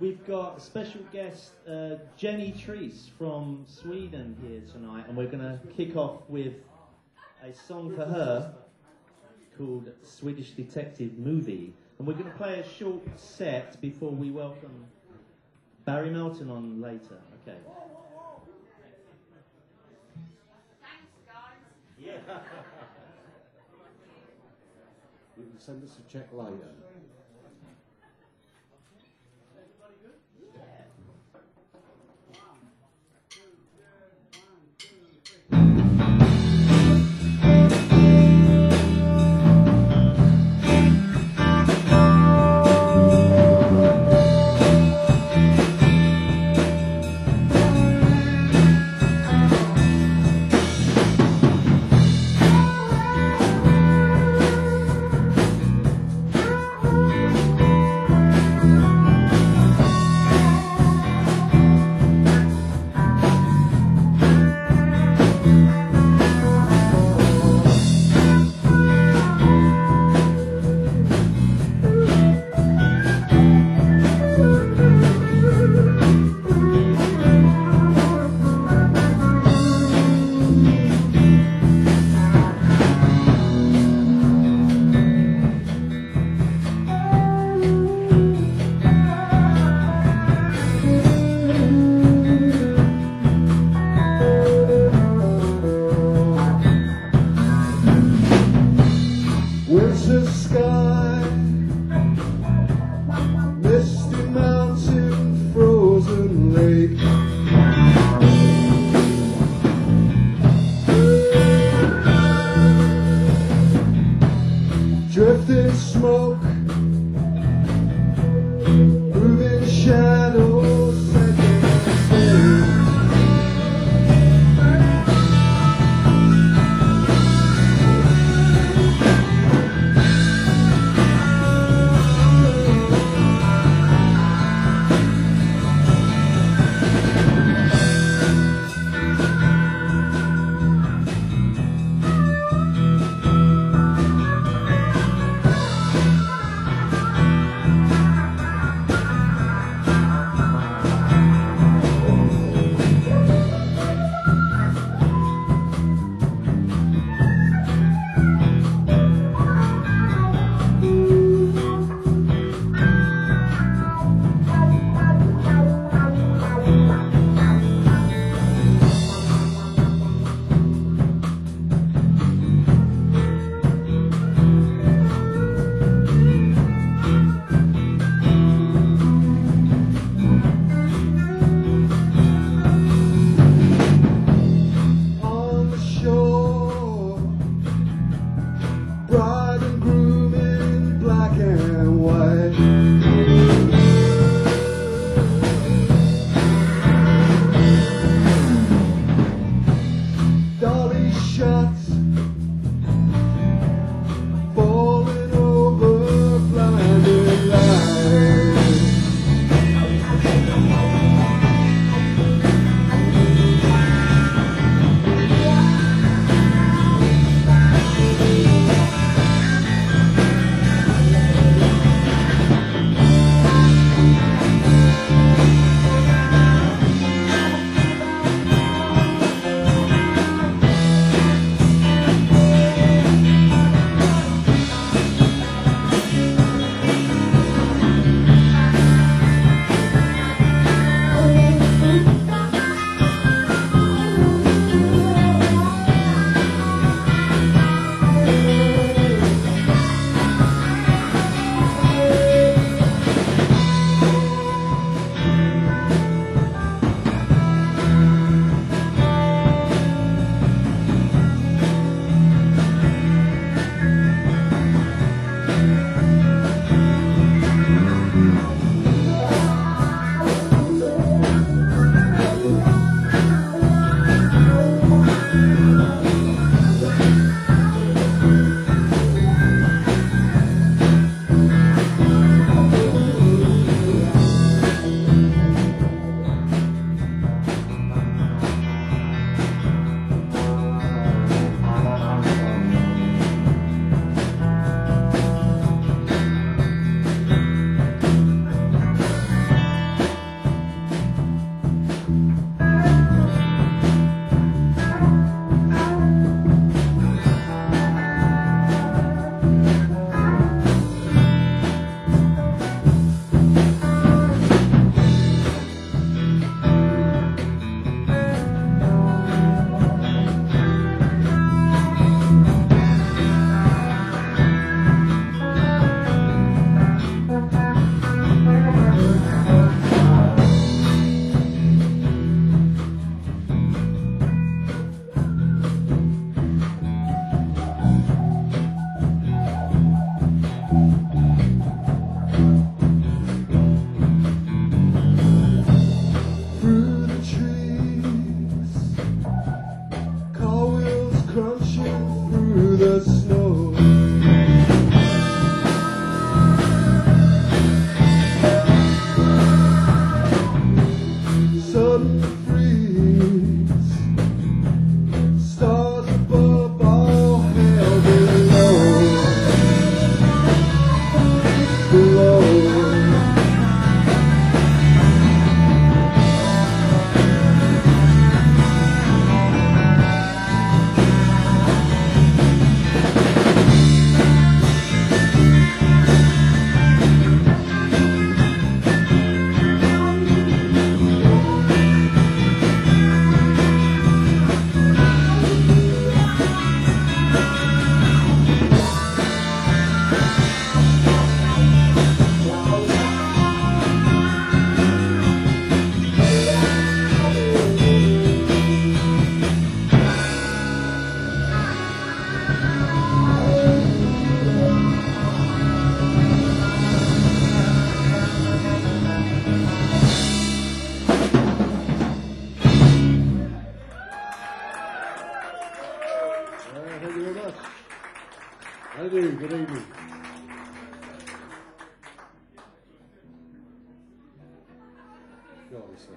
We've got special guest Jenny Treese from Sweden here tonight, and we're going to kick off with a song for her called Swedish Detective Movie. And we're going to play a short set before we welcome Barry Melton on later. Okay. Thanks, guys. Yeah. You can send us a check later. Thank you very much. How do you do? Good evening. Go on, sir.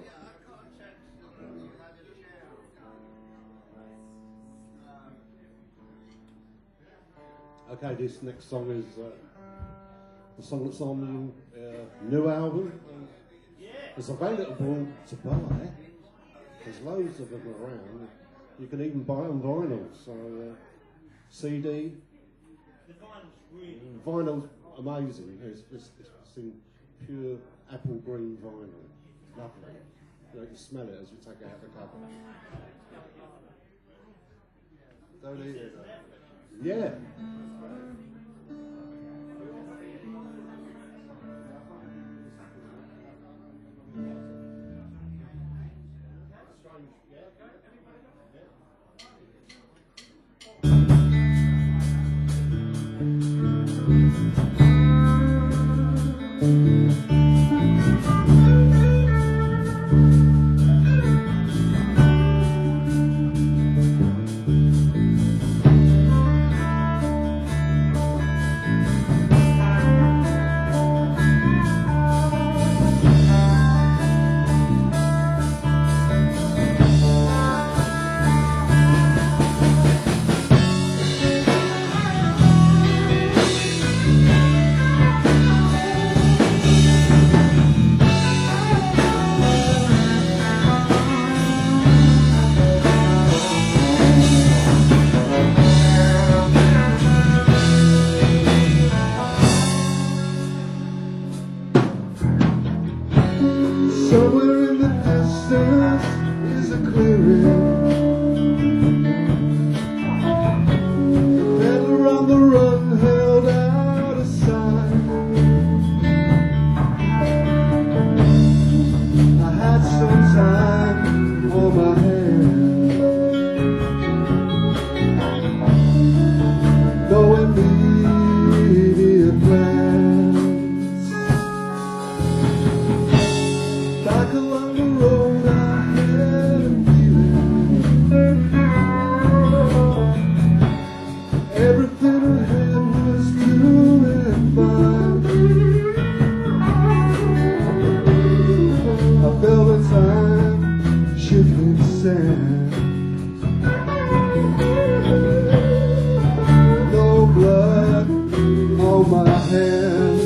Okay, this next song is the song that's on the new album. It's available to buy. There's loads of them around. You can even buy on vinyl. So CD. The vinyl's really Vinyl's amazing. It's in pure apple green vinyl. Lovely. You can smell it as you take it out of the cover. Don't eat it. Yeah. Somewhere in the distance is a clearing. The peddler on the run held out a sign. I had some time on my hands, no immediate plans. Back along the road I had a feeling everything ahead was doing fine. I felt the time shifting sand. No blood on my hands.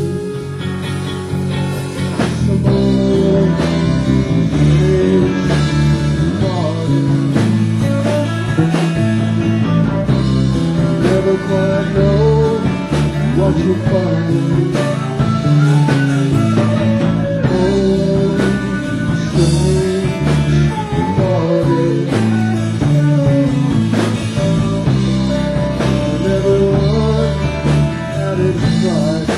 Some more never quite know what you'll find. Oh, strange party. Never one at its price.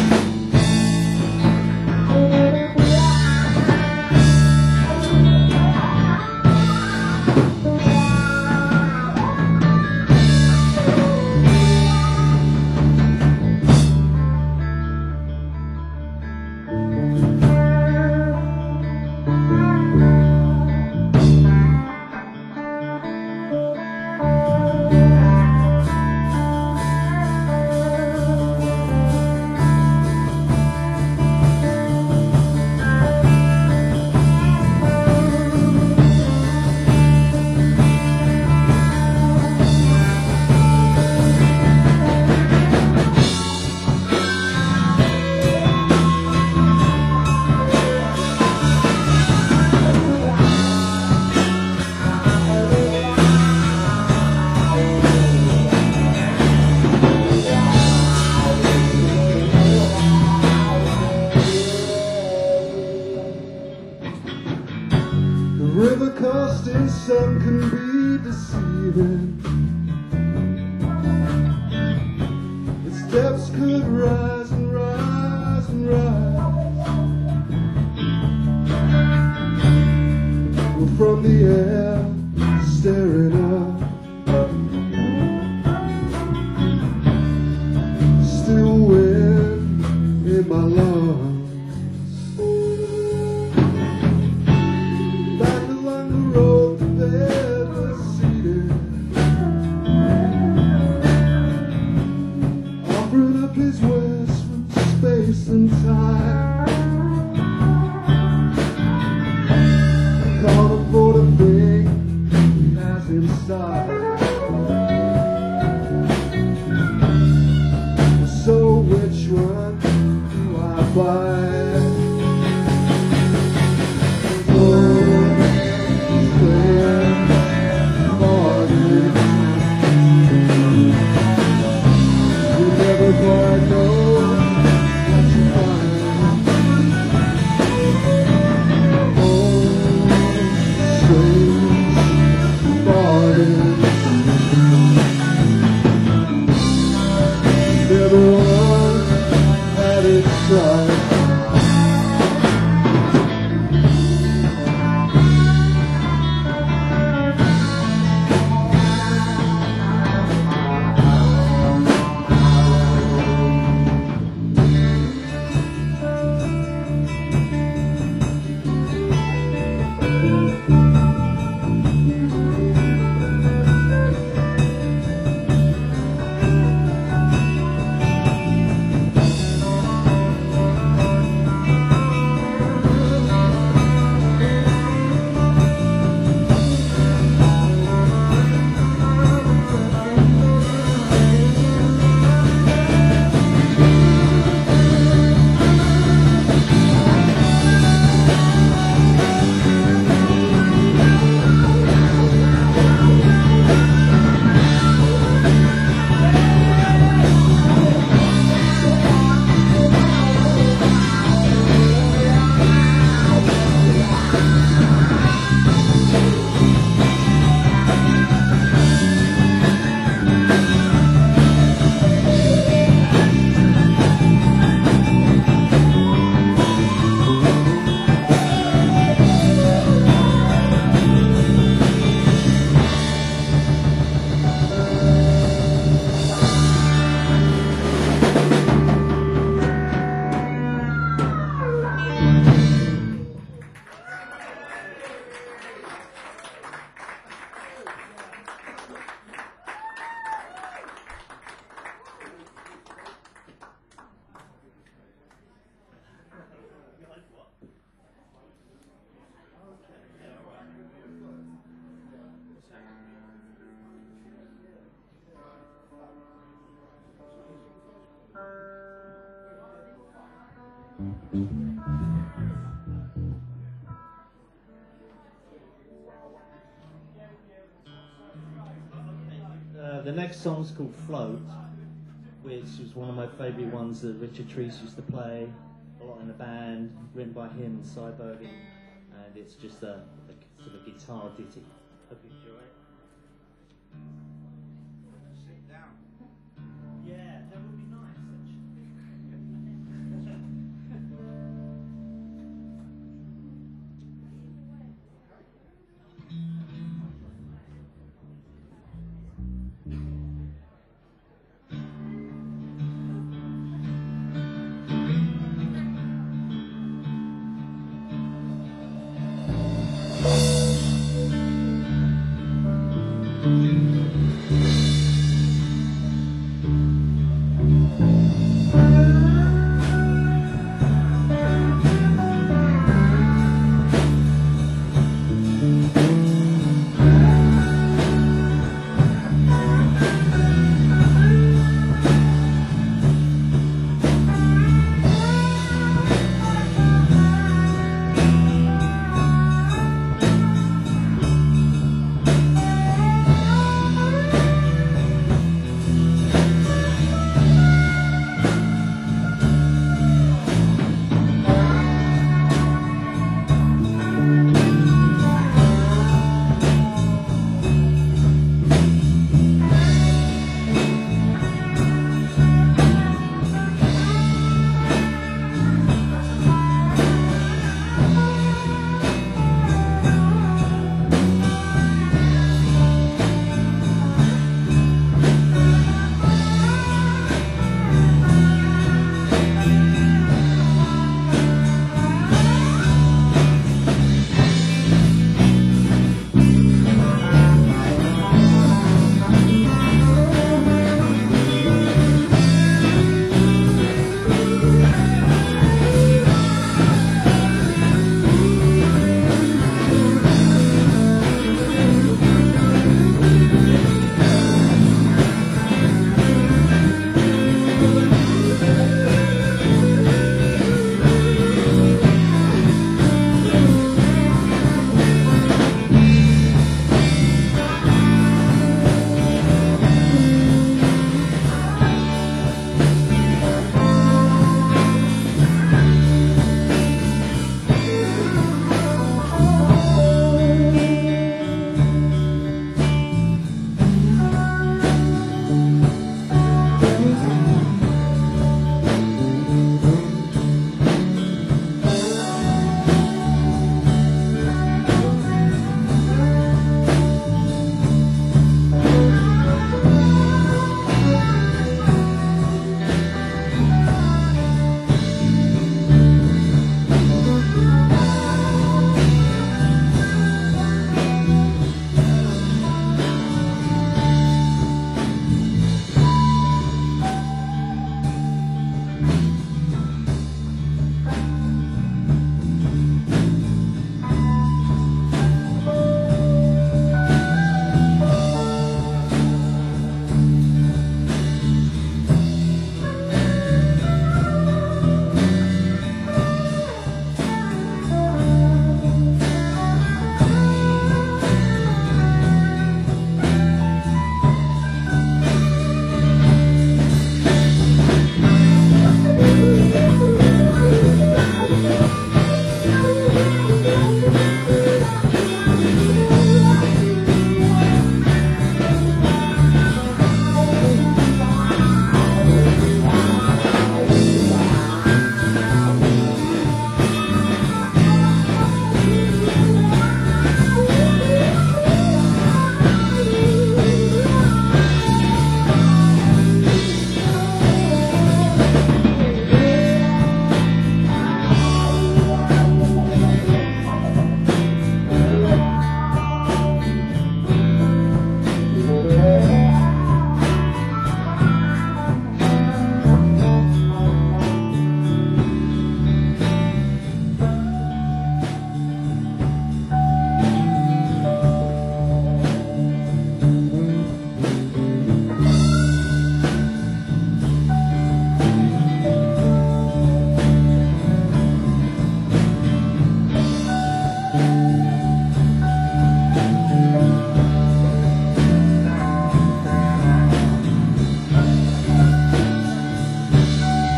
The river casting sun can be deceiving. Its depths could rise the air, staring up. Still wind in my lungs. Back along the road, the bed was seated, offering up his wares from space and time. Can't afford a thing he has inside. So which one do I buy? Gold, clear, mortgage. You never quite know what you find. Old, strange, mortgage. They're the ones at its side. The next song's called Float, which was one of my favourite ones that Richard Treese used to play a lot in the band, written by him and Cy Bergen, and it's just a sort of guitar ditty. Hope you enjoy it. Sit down. Yeah, that would be nice actually.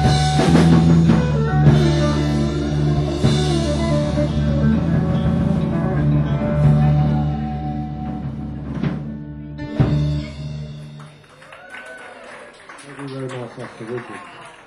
Thank you very much, Dr. Richard.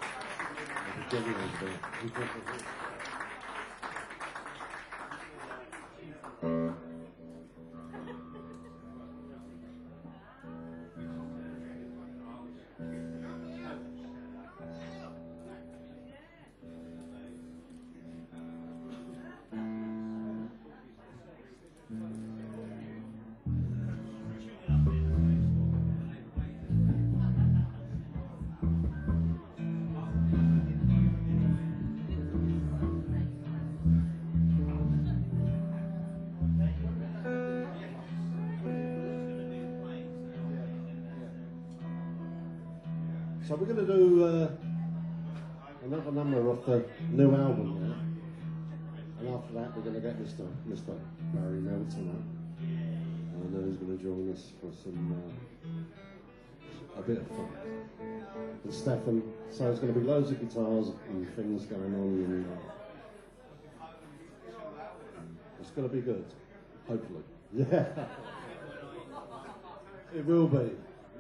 So we're going to do another number off the new album now, and after that we're going to get Mr. Barry Melton up, and he's going to join us for some a bit of fun. And Stefan, so there's going to be loads of guitars and things going on, and it's going to be good, hopefully. Yeah, it will be.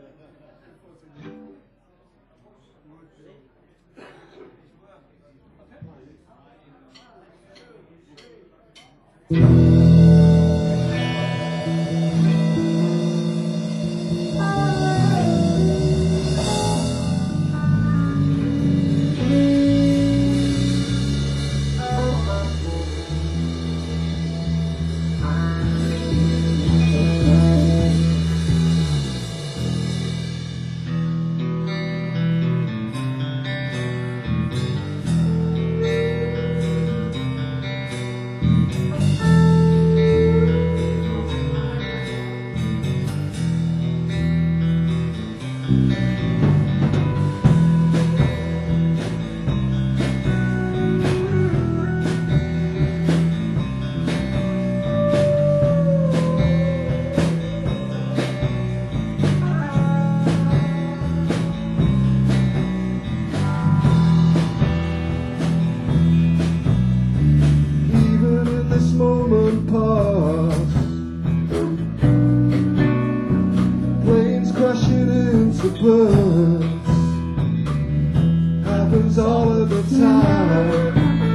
Happens all of the time.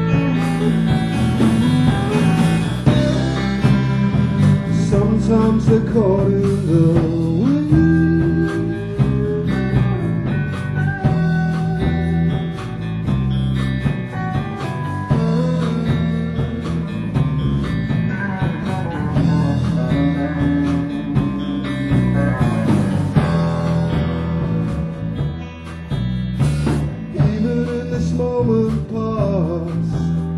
Sometimes they're caught in the wind. Moment past,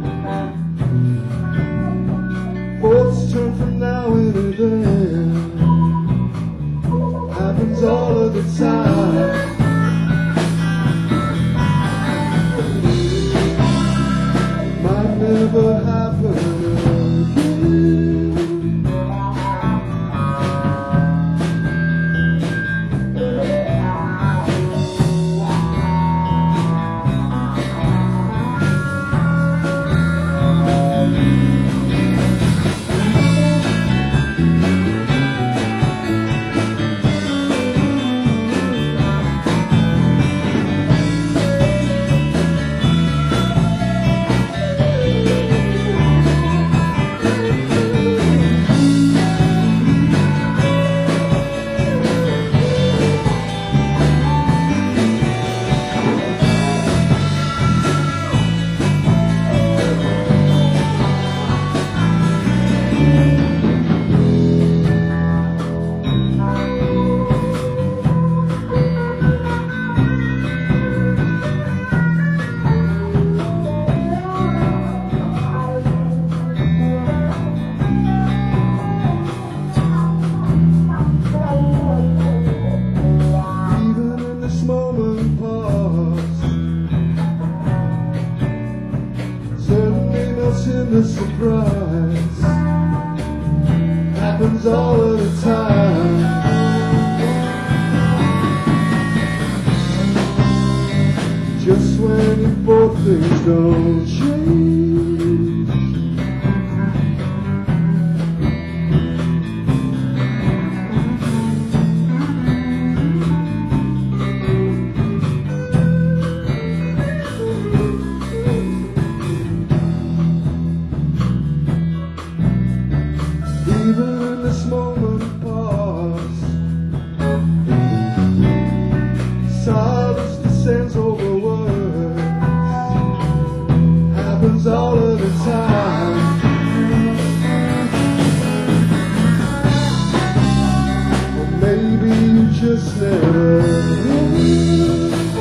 thoughts turn from now and then. Happens all of the time. Might never happen again. The surprise happens all of the time. Just when 24 things don't change. Even in this moment past, silence descends over words, happens all of the time. Or maybe you just never knew.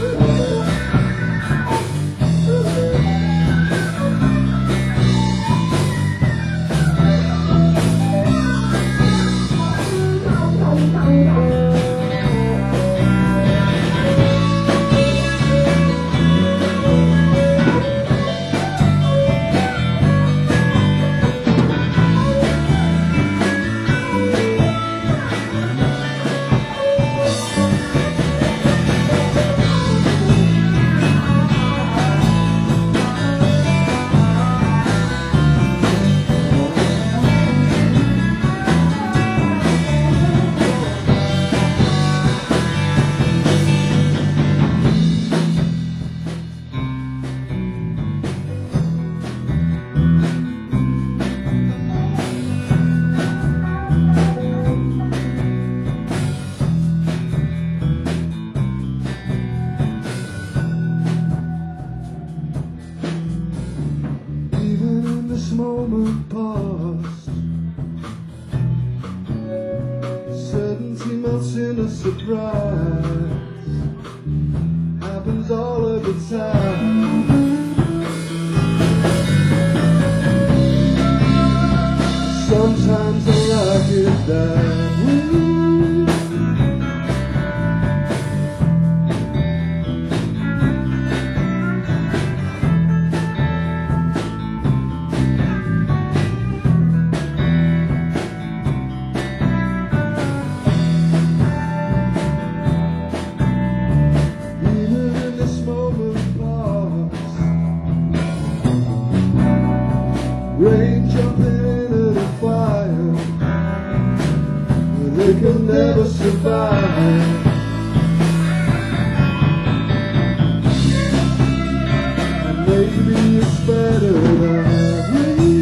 Moment past, certainty melts in a surprise, happens all of the time. Sometimes I like it that way. Rain jumping into the fire, they can never survive. And maybe it's better that way.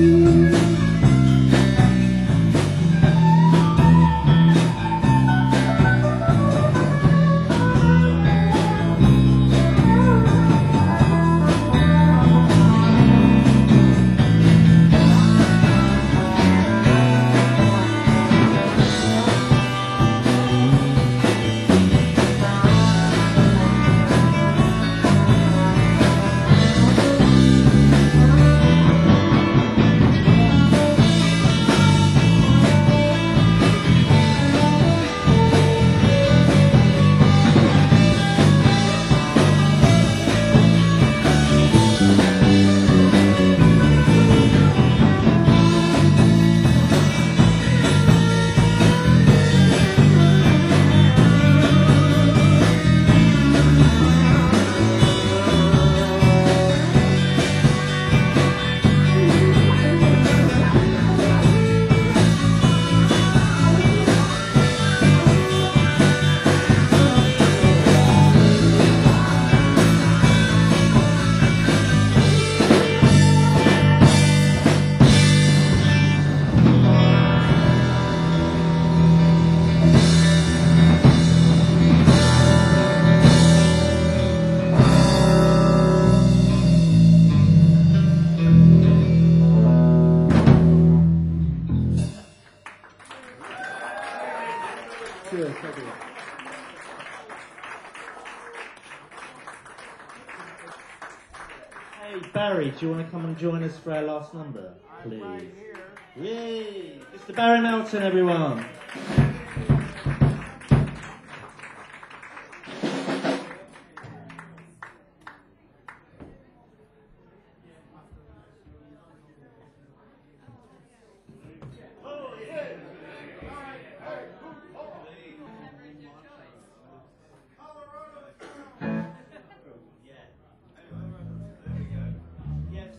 Hey Barry, do you want to come and join us for our last number, please? Yay! Mr. Barry Melton, everyone.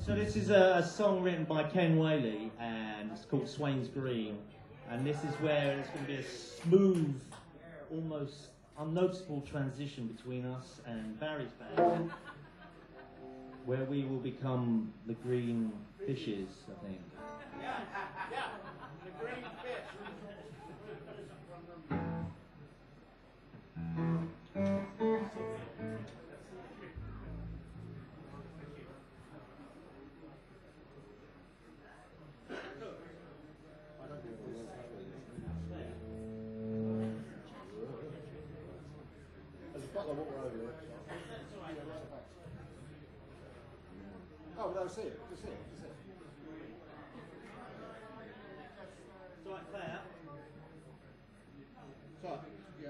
So this is a song written by Ken Whaley, and it's called Swains Green. And this is where it's going to be a smooth, almost unnoticeable transition between us and Barry's band, where we will become the Green Fishes, I think. Yeah, the green fish. There's a bottle of water over there. Oh, no, see it. Just see it. Just see it. It's all right, Claire. Sorry. Yeah.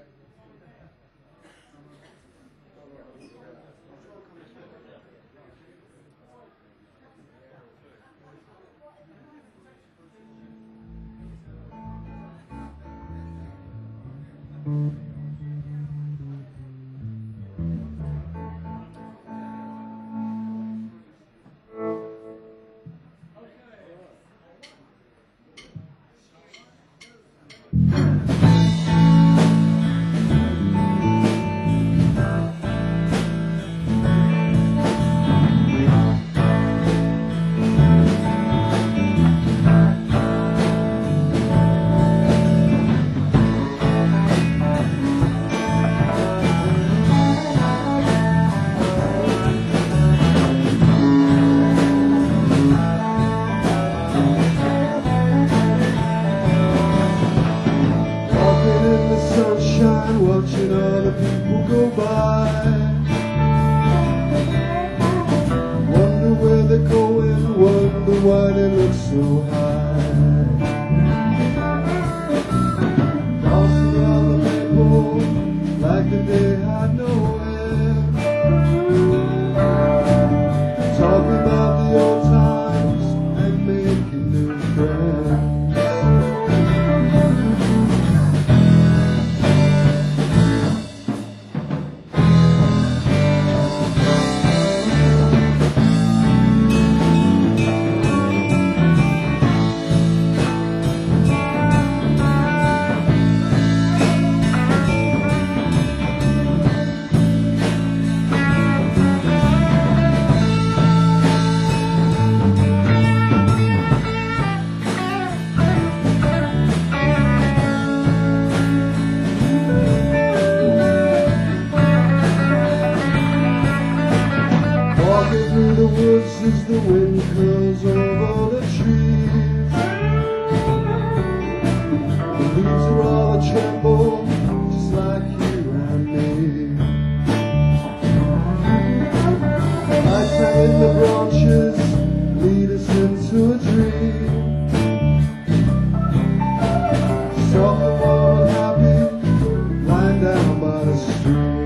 Watching other people go by, wonder where they're going, wonder why they look so high. Dancing around the people like the day had no end, talking about the old times and making new friends. Through the woods as the wind curls over the trees, the leaves are all a tremble, just like you and me. Lights hang in the branches, lead us into a dream. Soft and warm and happy, lying down by the stream.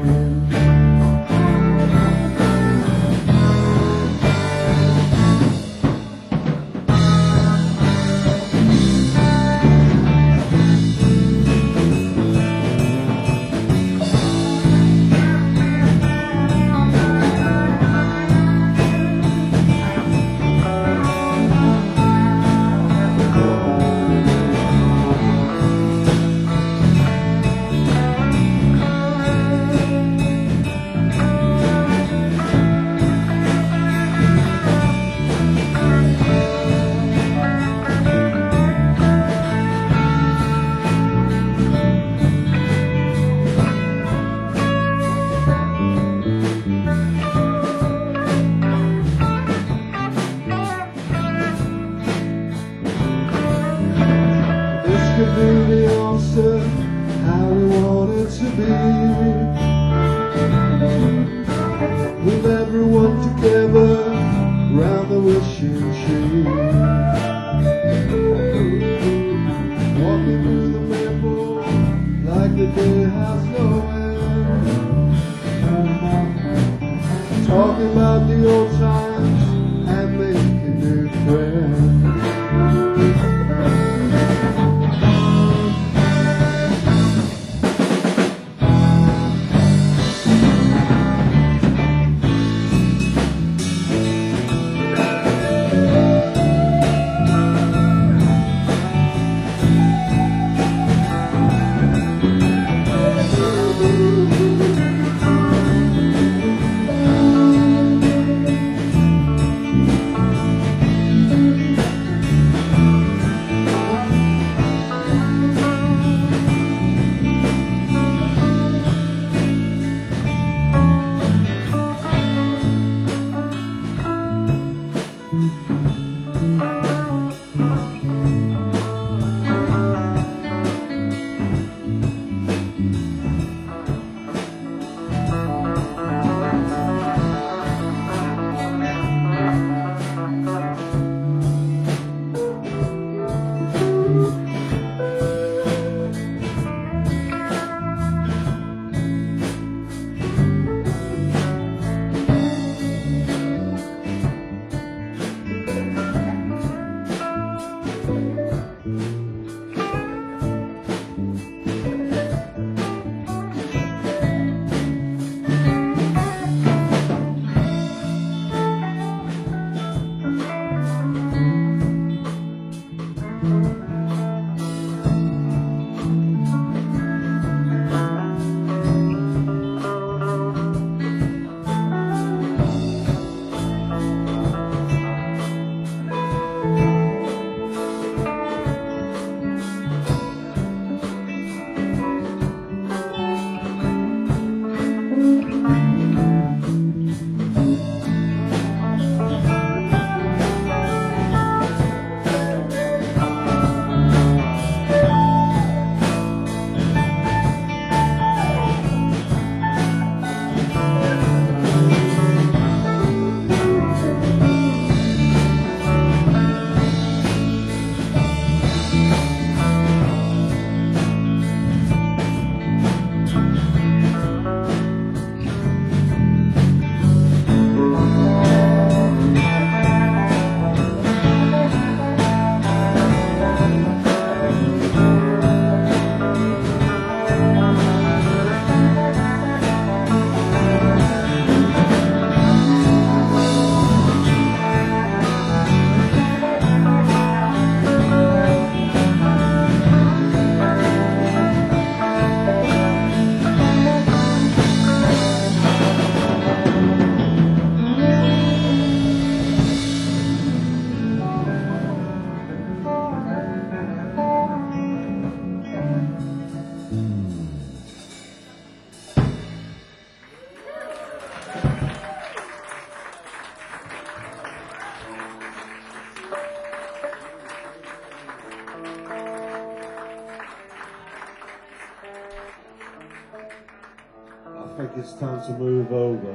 think it's time to move over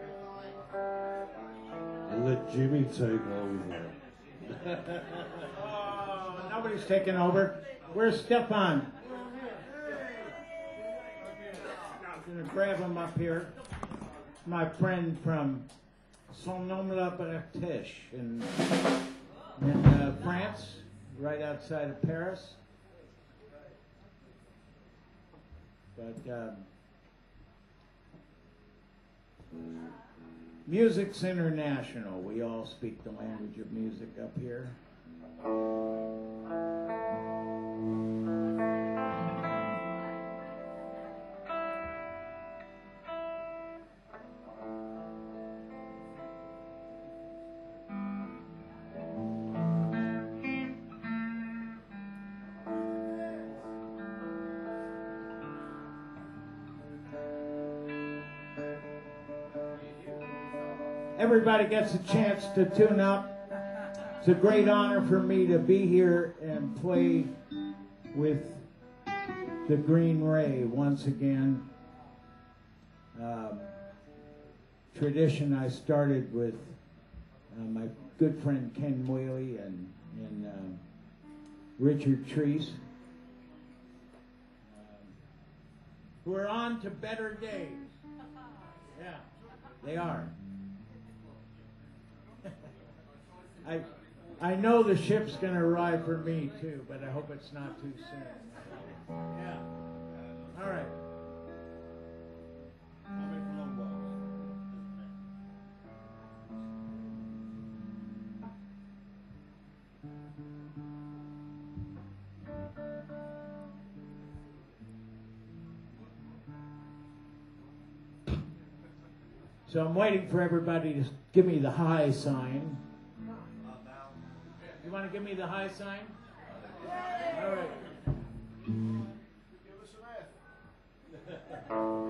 and let Jimmy take over. Oh, nobody's taking over. Where's Stefan? I'm going to grab him up here. My friend from Saint-Nom-la-Bretèche in France, right outside of Paris. But music's international. We all speak the language of music up here. Everybody gets a chance to tune up. It's a great honor for me to be here and play with the Green Ray once again. Tradition I started with my good friend Ken Whaley and Richard Treese, who are on to better days. Yeah, they are. I know the ship's going to arrive for me too, but I hope it's not too soon. Yeah. All right. So I'm waiting for everybody to give me the high sign. You want to give me the high sign? All right. Give us an F.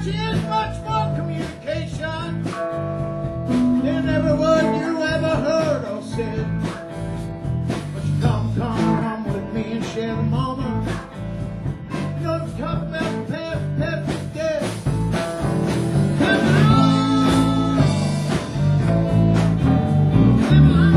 She has much more communication than every word you ever heard or said. But you come with me and share the moment. You don't talk about the past is dead. Come on! Come on!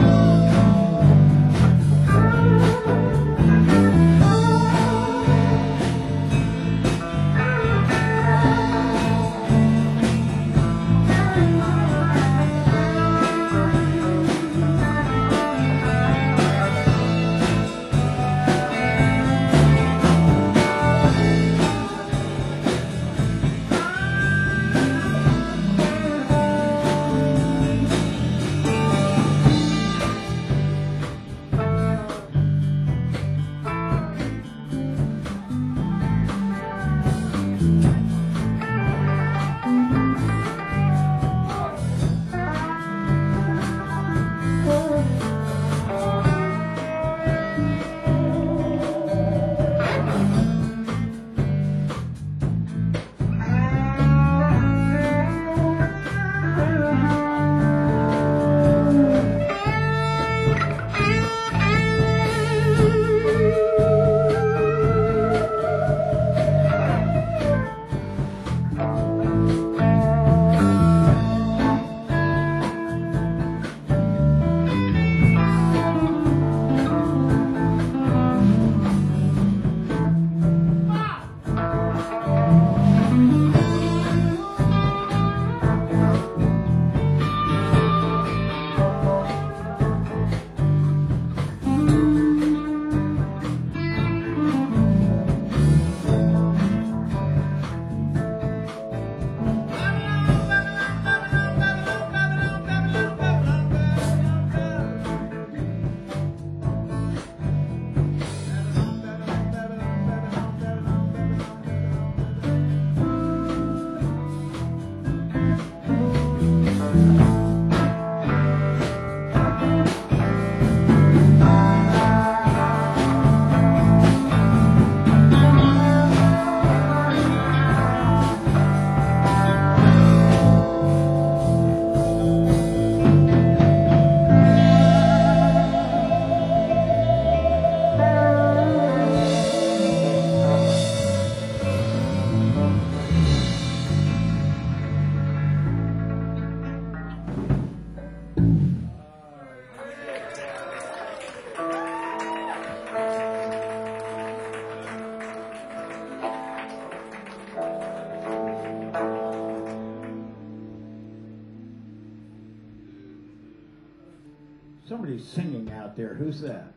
Somebody's singing out there. Who's that?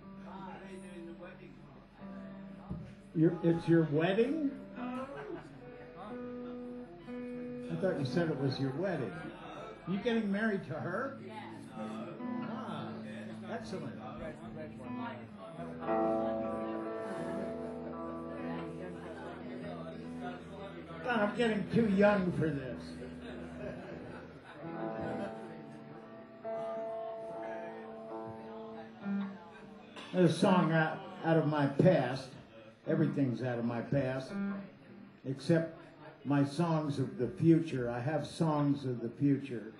It's your wedding? I thought you said it was your wedding. You getting married to her? Ah, excellent. God, I'm getting too young for this. There's a song out of my past. Everything's out of my past, except my songs of the future. I have songs of the future.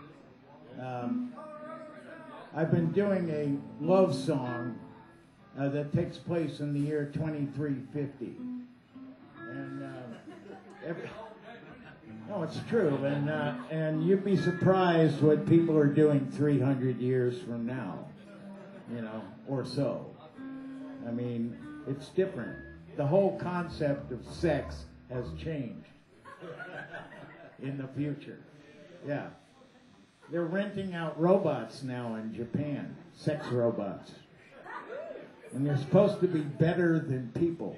I've been doing a love song that takes place in the year 2350. And no, it's true. And you'd be surprised what people are doing 300 years from now, or so. I mean, it's different. The whole concept of sex has changed in the future. Yeah. They're renting out robots now in Japan, sex robots. And they're supposed to be better than people.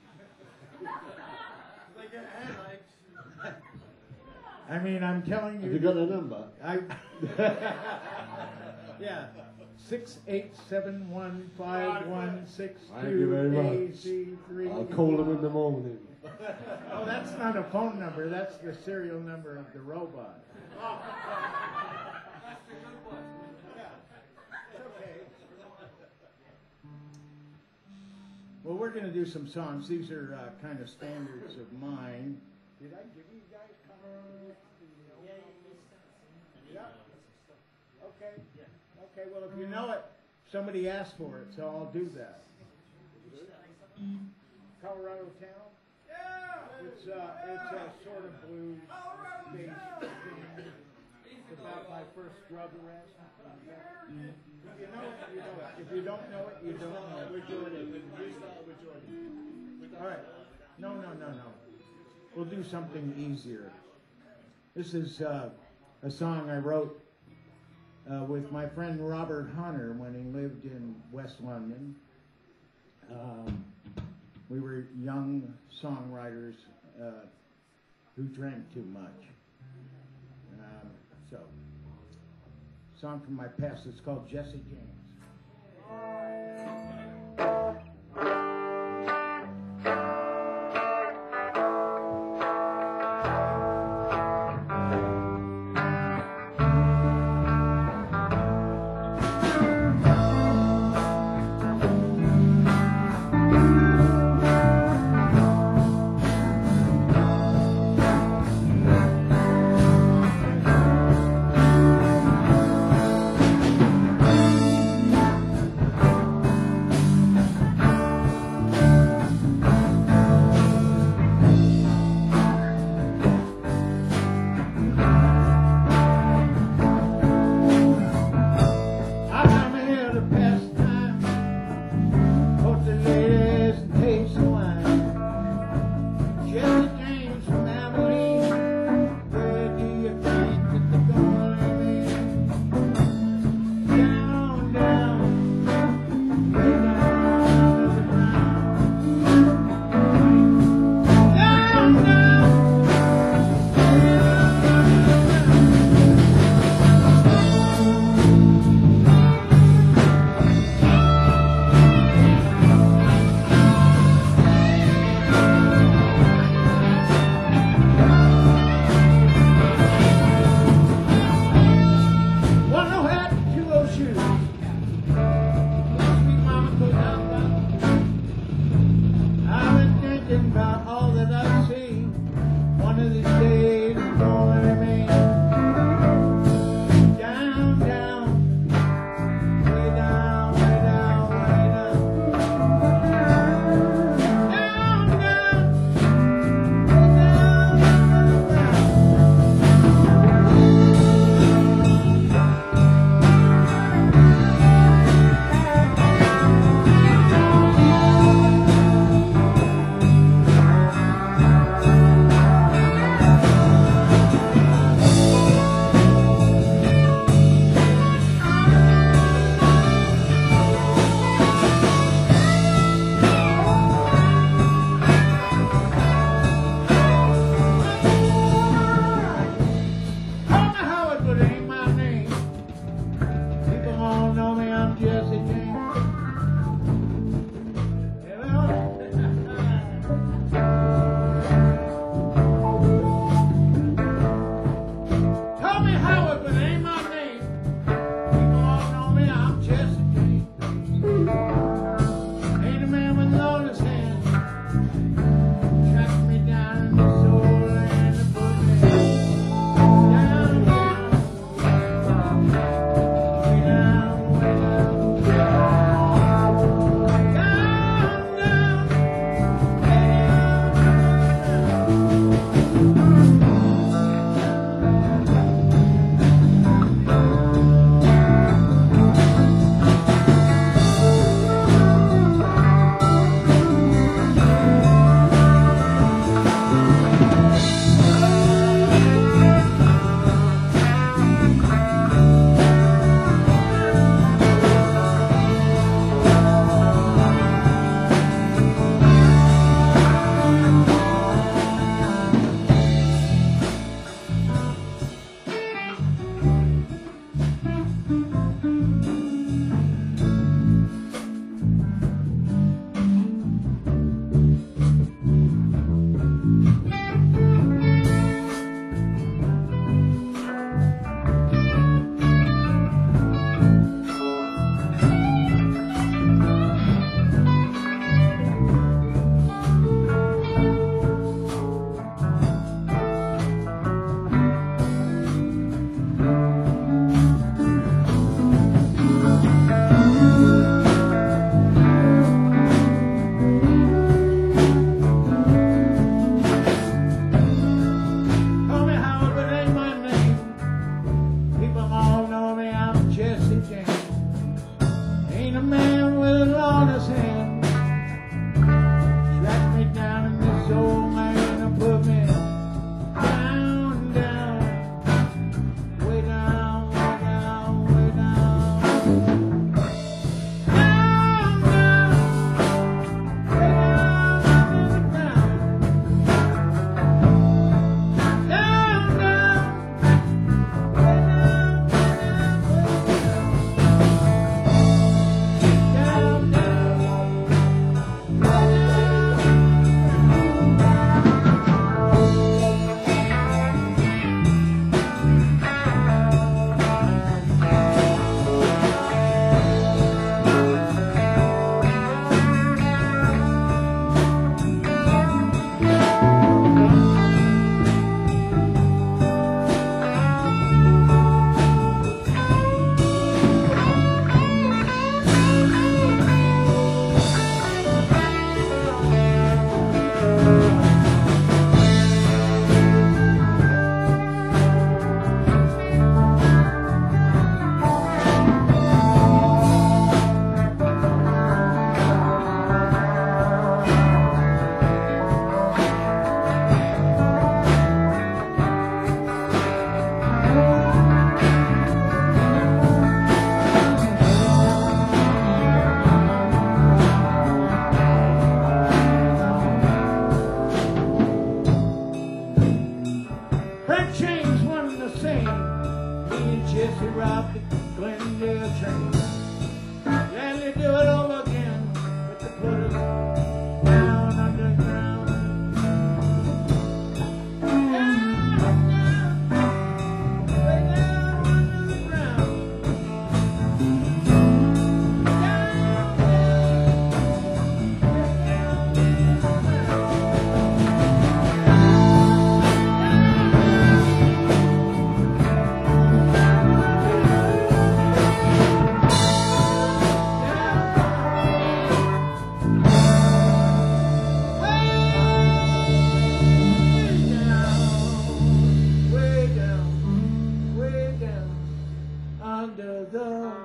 I mean, I'm telling you. Have you got a number? Yeah. 68715162833. Thank you very much. I'll call them in the morning. Oh, that's not a phone number. That's the serial number of the robot. Well, we're going to do some songs. These are kind of standards of mine. Did I give you guys cover on Okay. Okay. Well, if you know it, somebody asked for it, so I'll do that. Colorado Town. Yeah. It's a sort of blues based thing. It's about my first drug arrest. If you know it, you know it. If you don't know it, you don't know it. We're joining. We started with joining. All right. No. We'll do something easier. This is a song I wrote with my friend Robert Hunter when he lived in West London. We were young songwriters who drank too much. So, song from my past. It's called Jesse James. train. Let me do it over again, but to put us down underground. Down, way down under the ground. Way down under the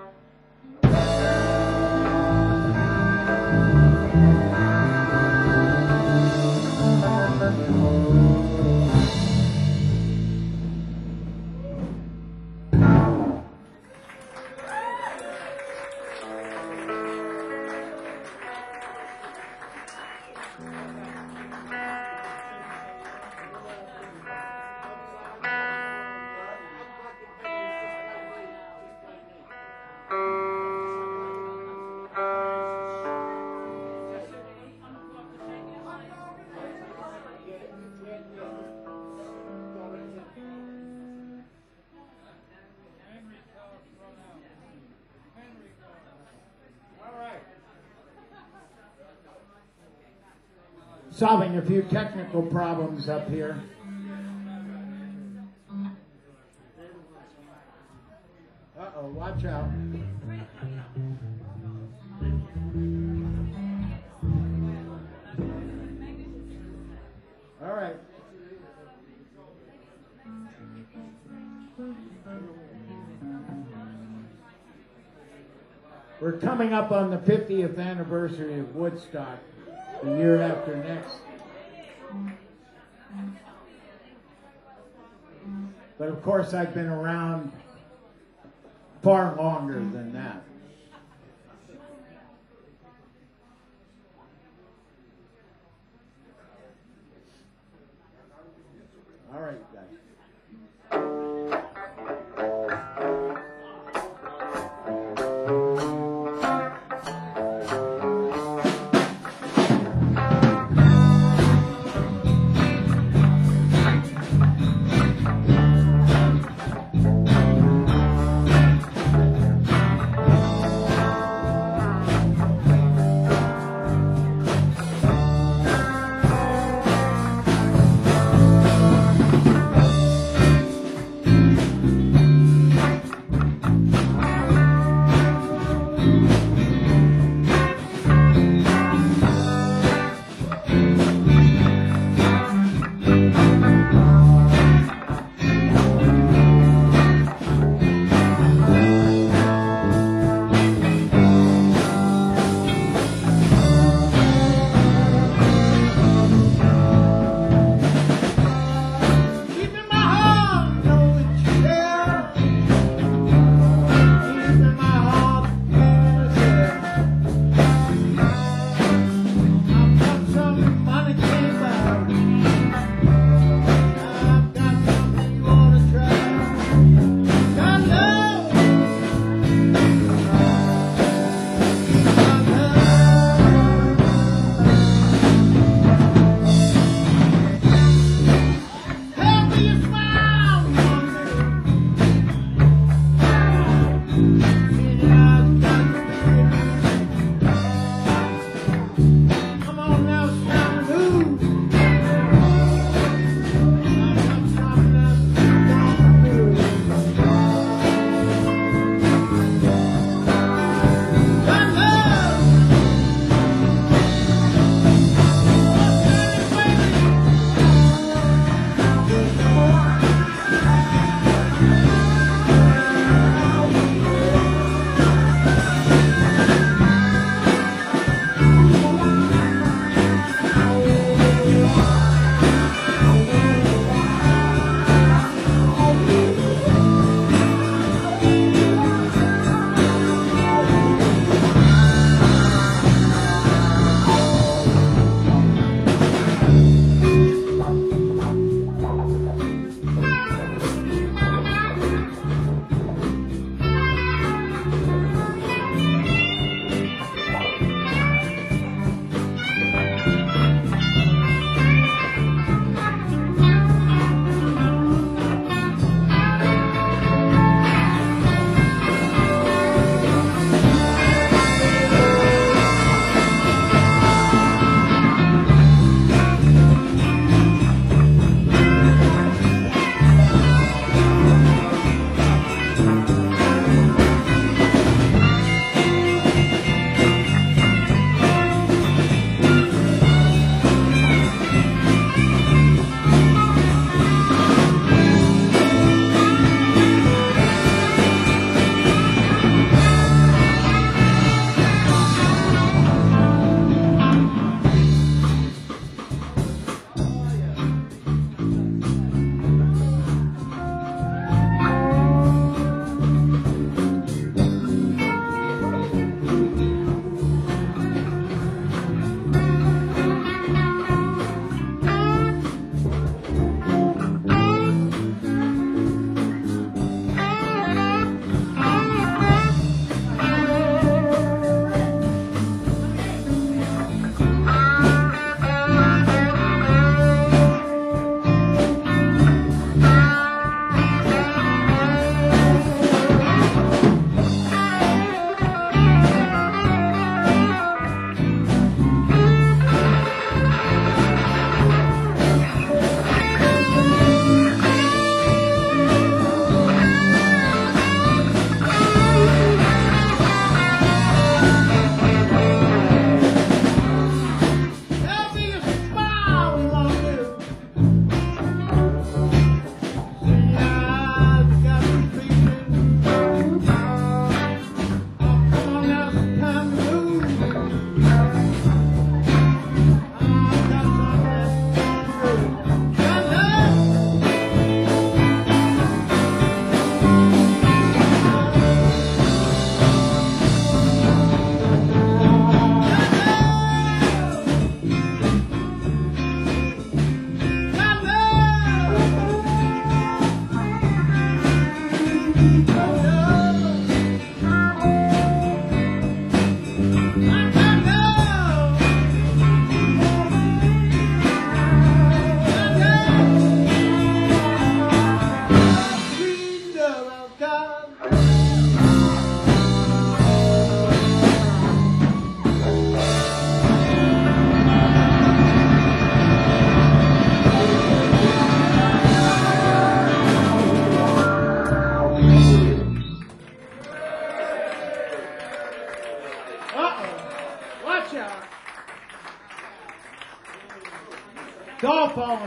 solving a few technical problems up here. Uh-oh, watch out. All right. We're coming up on the 50th anniversary of Woodstock. The year after next. But of course I've been around far longer than that. All right, guys.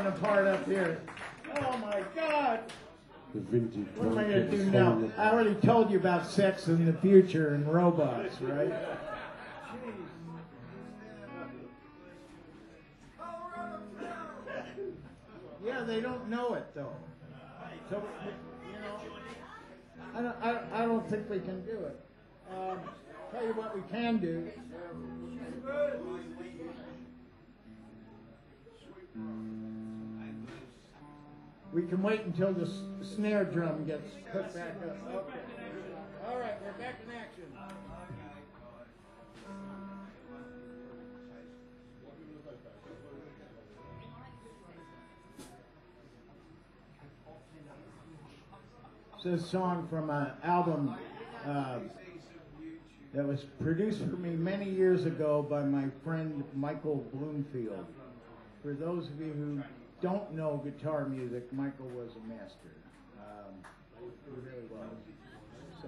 falling apart up here. Oh my God. The vintage What am I drum going to kit's do now? falling I already told you about sex in the future and robots, right? Yeah, they don't know it though. So, you know, I don't think we can do it. Tell you what we can do. We can wait until the snare drum gets put back up. Okay. All right, we're back in action. It's a song from an album that was produced for me many years ago by my friend Michael Bloomfield. For those of you who don't know guitar music, Michael was a master. He really was. So.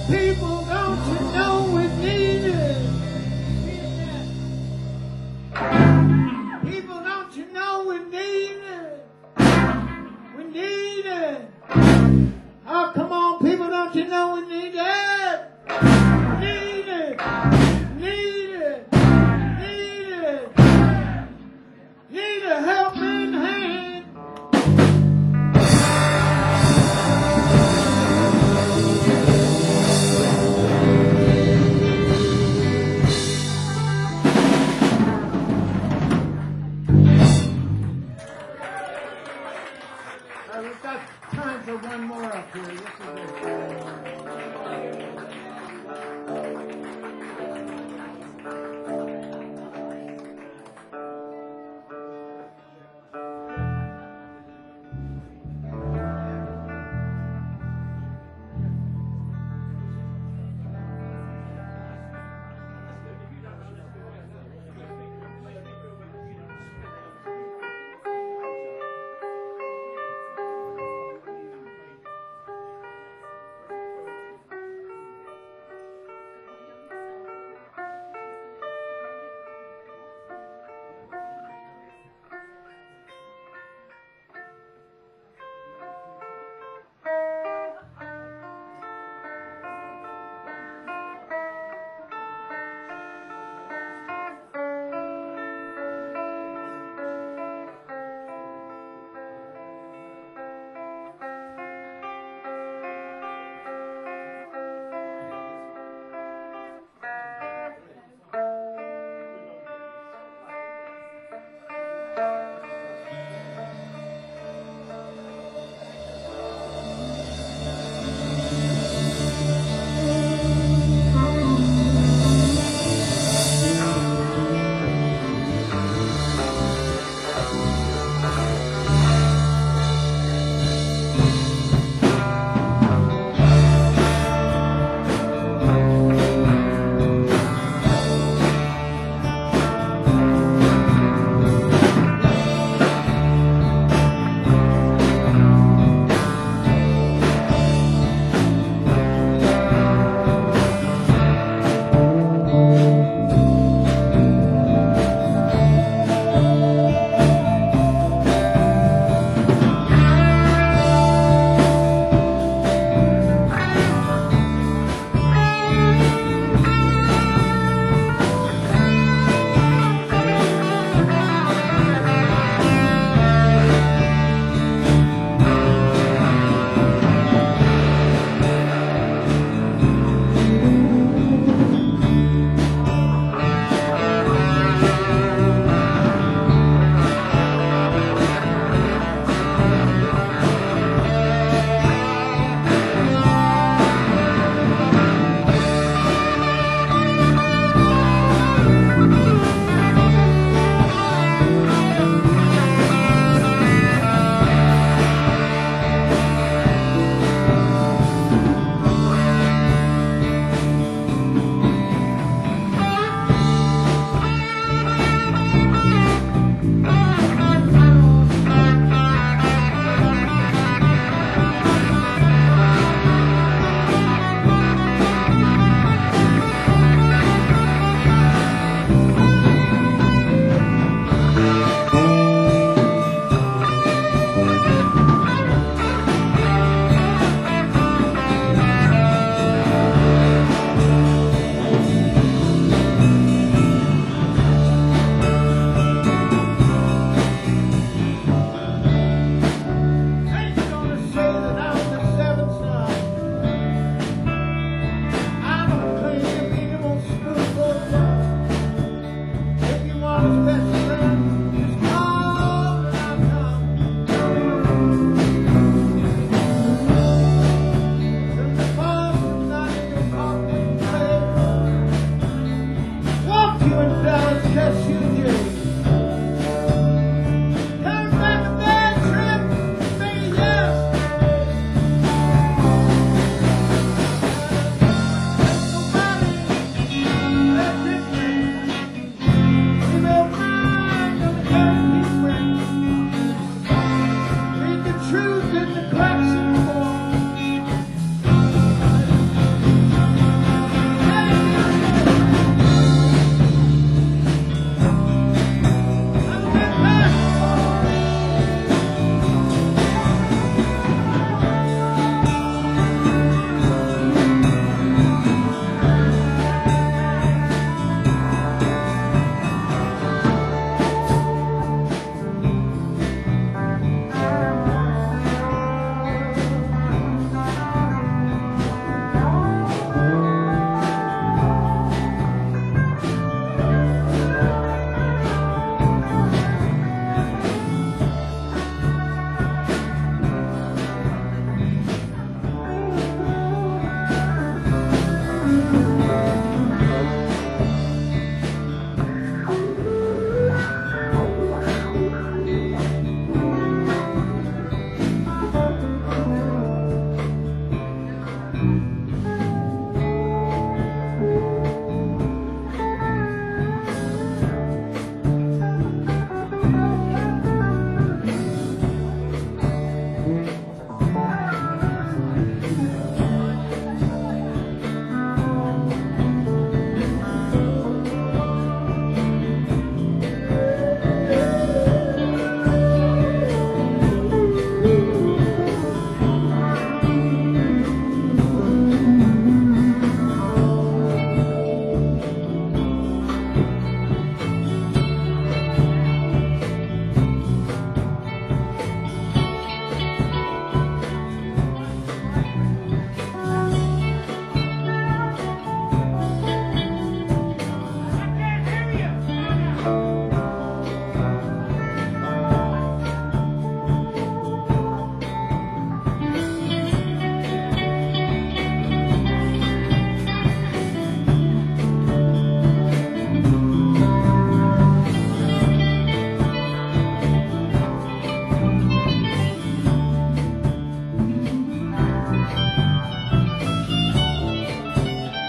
People, don't you know we need it? People, don't you know we need it? We need it. Oh, come on, people, don't you know we need it? Need it. Need it. Need it. Need a helping hand. We've got time for one more up here. This is it.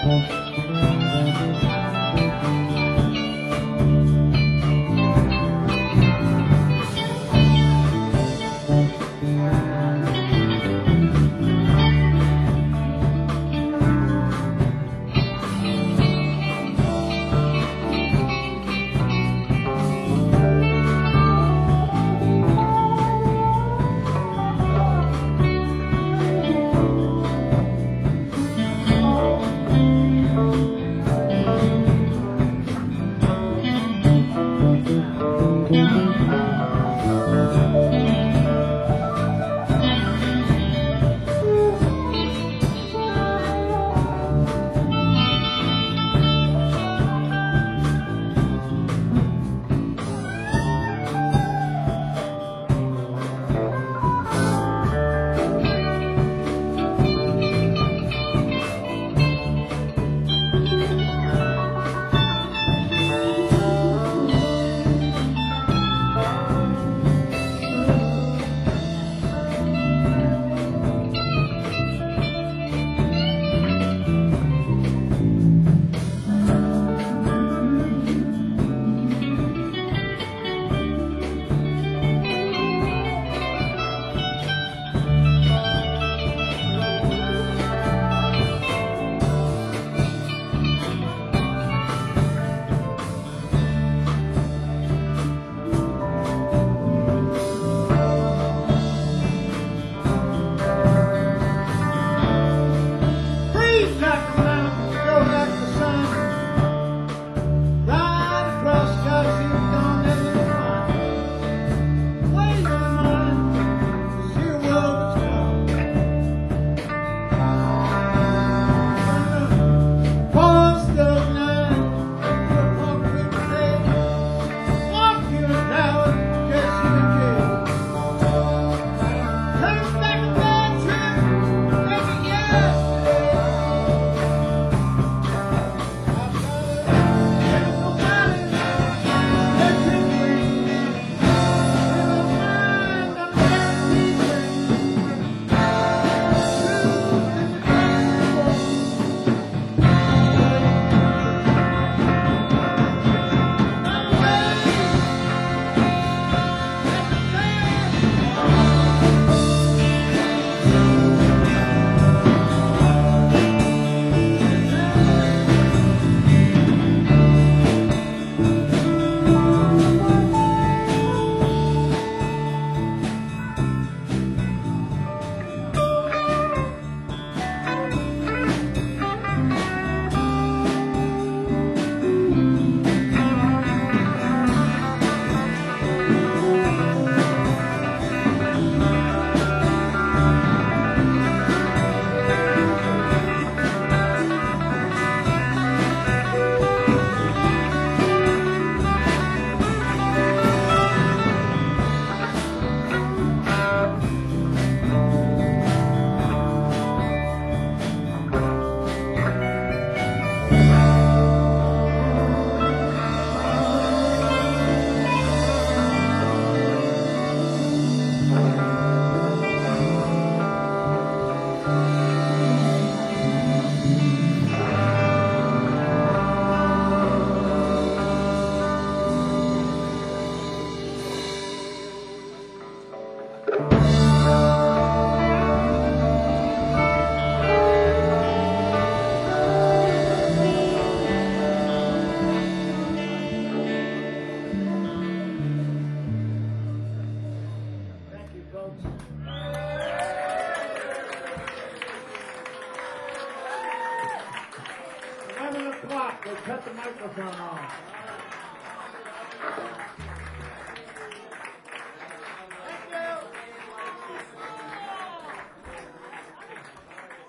11 o'clock, they cut the microphone off.